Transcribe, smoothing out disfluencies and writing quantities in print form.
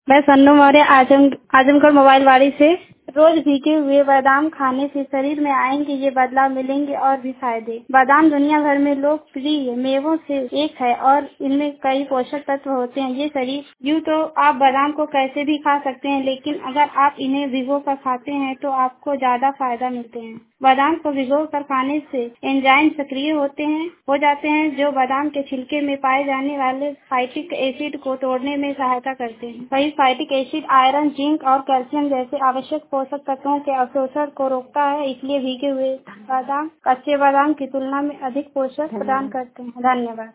मैं सन्नू मौर्य आजमगढ़ मोबाइलवाड़ी से। रोज भीगे हुए बादाम खाने से शरीर में आएंगे ये बदलाव, मिलेंगे और भी फायदे। बादाम दुनिया भर में लोकप्रिय मेवों से एक है और इनमें कई पोषक तत्व होते हैं। ये शरीर यूँ तो आप बादाम को कैसे भी खा सकते हैं, लेकिन अगर आप इन्हें भिगो कर खाते हैं तो आपको ज्यादा फायदा मिलते हैं। बादाम को भिगो कर खाने से एंजाइम सक्रिय हो जाते हैं जो बादाम के छिलके में पाए जाने वाले फाइटिक एसिड को तोड़ने में सहायता करते हैं। वही फाइटिक एसिड आयरन, जिंक और कैल्शियम जैसे आवश्यक पोषक तत्वों के अवशोषण को रोकता है, इसलिए भीगे हुए बादाम कच्चे बादाम की तुलना में अधिक पोषक प्रदान करते हैं। धन्यवाद।